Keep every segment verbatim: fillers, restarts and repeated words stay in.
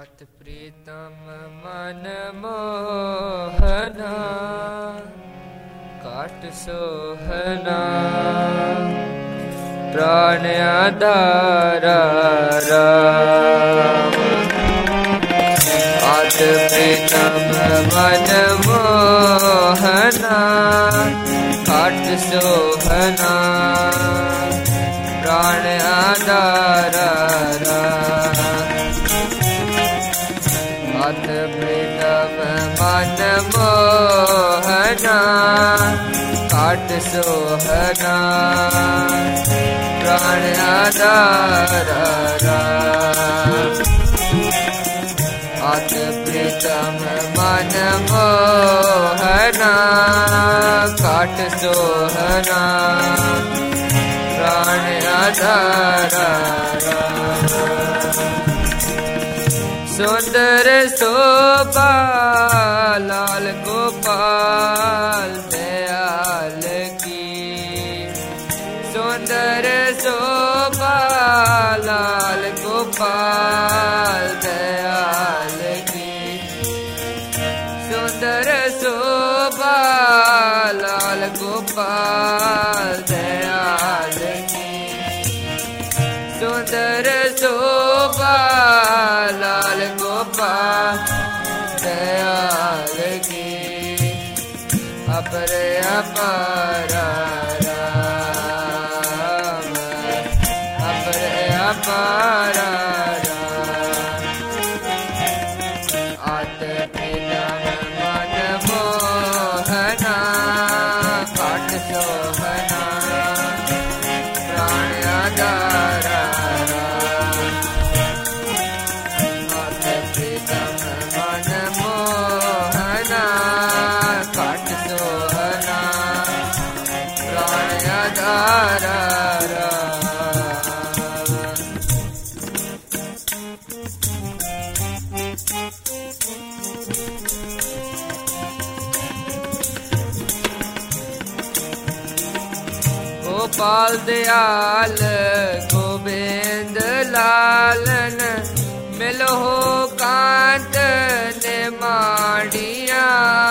अति प्रीतम मन मोहना काट सोहना प्राण आधारा राम। अति प्रीतम मन मोहना काट सोहना प्राण आधारा राम। अति प्रीतम मन मोहना काट सोहना प्राण आधारा राम। अति प्रीतम मन मोहना काट सोहना प्राण आधारा राम। सुंदर शोभा लाल गोपाल दयाल की। सुंदर शोभा लाल गोपाल दयाल की। सुंदर शोभा लाल गोपाल दयाल की। सुंदर शोभा लाल गोपाल दयाल की। अपर अपार राम अपर अपार राम। अति प्रीतम मन मोहना काट सोहना प्राण आधारा राम। अति प्रीतम मन मोहना काट सोहना प्राण आधारा राम। गोपाल दयाल गोविंद लालन मिलो हो कांत ने माड़िया।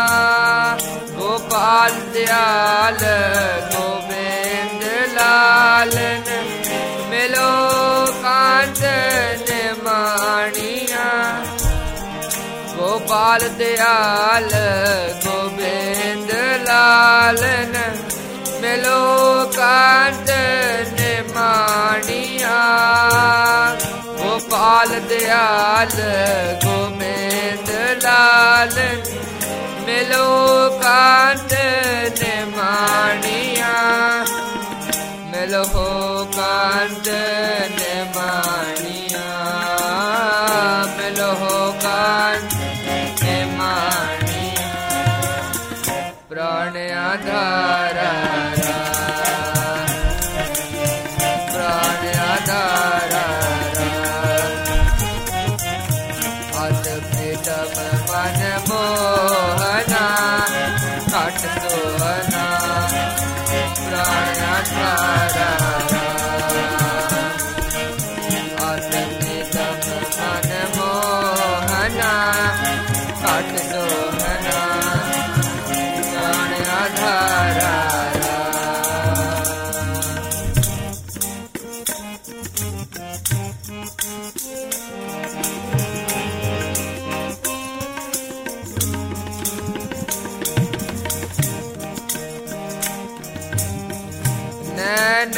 गोपाल दयाल गोविंद लालन मिलो कांत ने माड़िया। गोपाल दयाल गोविंद लालन मिलो कांत ने माड़िया। गोपाल दयाल गोविंद लालन मिलो कांत ने माड़िया। मिलो कांत ने माड़िया। मिलो कांत ने माड़िया प्राण आधारा राम। प्राण आधारा राम। अति प्रीतम मन मोहना काट सोहना प्राण आधारा राम। अति प्रीतम मन मोहना काट सोहना प्राण आधारा नैन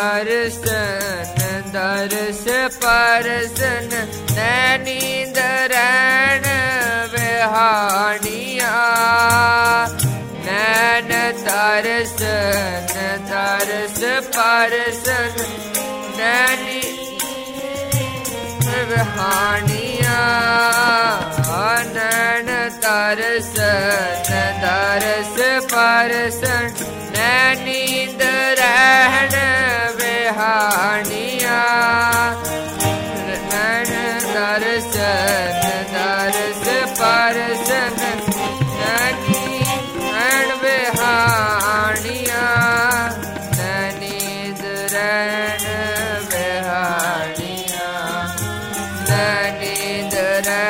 तरसन दर्श परसन नैनी दरैन विहानिया। नैन तरसन दर्श परसन नैनी विहानिया। नैन तरसन दर्श परसन नैनी दरैन विहानिया। नैन दर्शन दर्श परसन नैनी नैन विहानिया। नैनी दरैन विहानिया। नैनी दरैन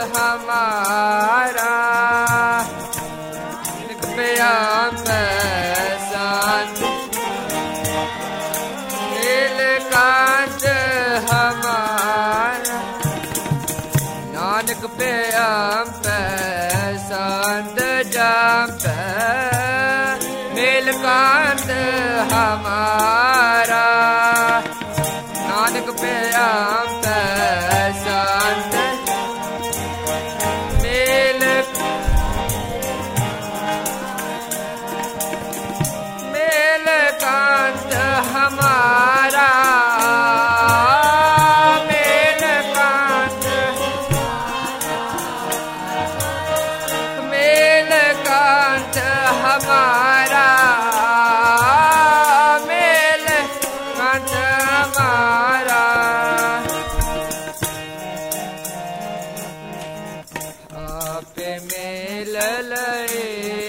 हमारा प्याम शांत नीलकांत हमारा नानक प्याम शांत जाप नीलकांत हमारा नानक प्याम शांत नील नीलकांत हमारा नीलकांत नीलकांत हमारा नीलकांत हमारा आप मिल लए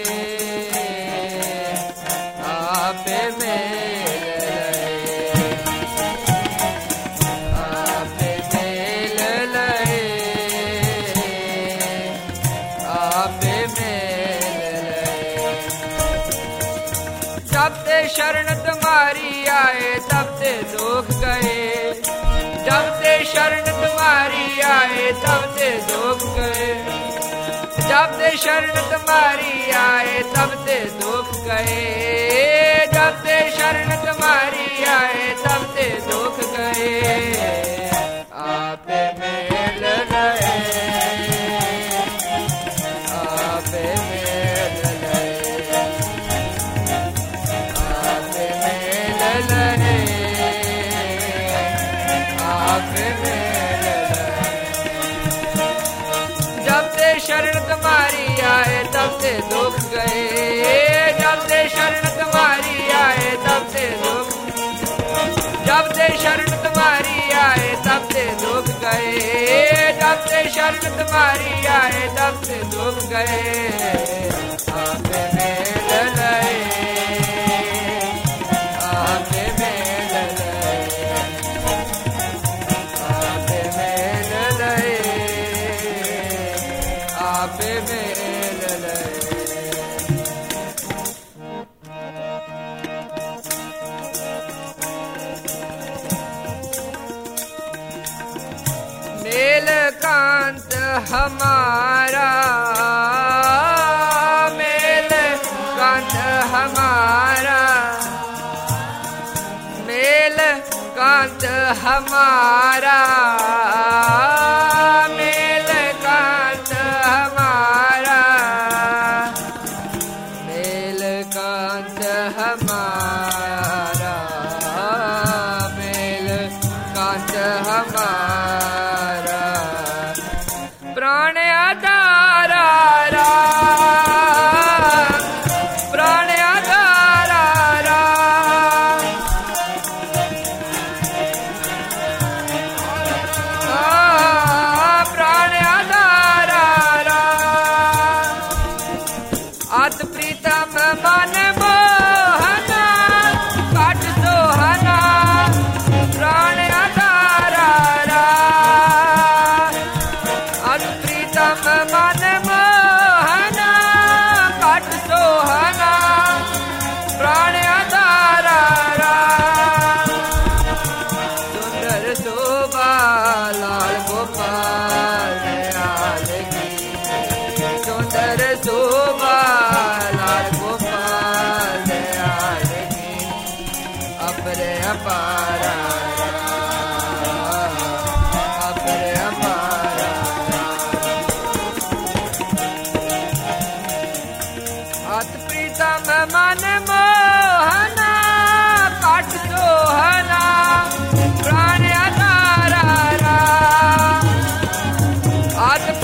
आप मिल लए आप मिल लए आप मिल लए जब ते शरण तुम्हारी आए तब ते दुख गए जब ते शरण तुम्हारी आए तब ते दुख गए जब ते शरण तुम्हारी आए तब ते दुख गए जब ते शरण तुम्हारी आए तब ते दुख गए आप मिल गए आप मिल गए आप मिल गए आप मिल जब ते शरण तुम्हारी आए तब ते दुख गए जब ते शरण तुम्हारी आए तब ते दुख जब ते शरण तुम्हारी आए तब ते दुख गए जब ते शरण तुम्हारी आए तब ते दुख गए आप मिल गए आप मिल गए आप मिल गए आप मिल लए नीलकांत हमारा नीलकांत हमारा नीलकांत हमारा नीलकांत हमारा नीलकांत हमारा नीलकांत हमारा प्राण आधारा प्राण आधारा प्राण आधारा आत प्रीतम मन मोहना काट सोहना प्राण आधारा आत प्रीतम मन मोहना काट सोहना प्राण आधारा सुंदर शोभा लाल गोपाल दयाल की सुंदर शोभा लाल गोपाल दयाल की अपरे अपारा अपरे अपारा अत प्रीतम मन मोहना काट सोहना प्राण आधारा अत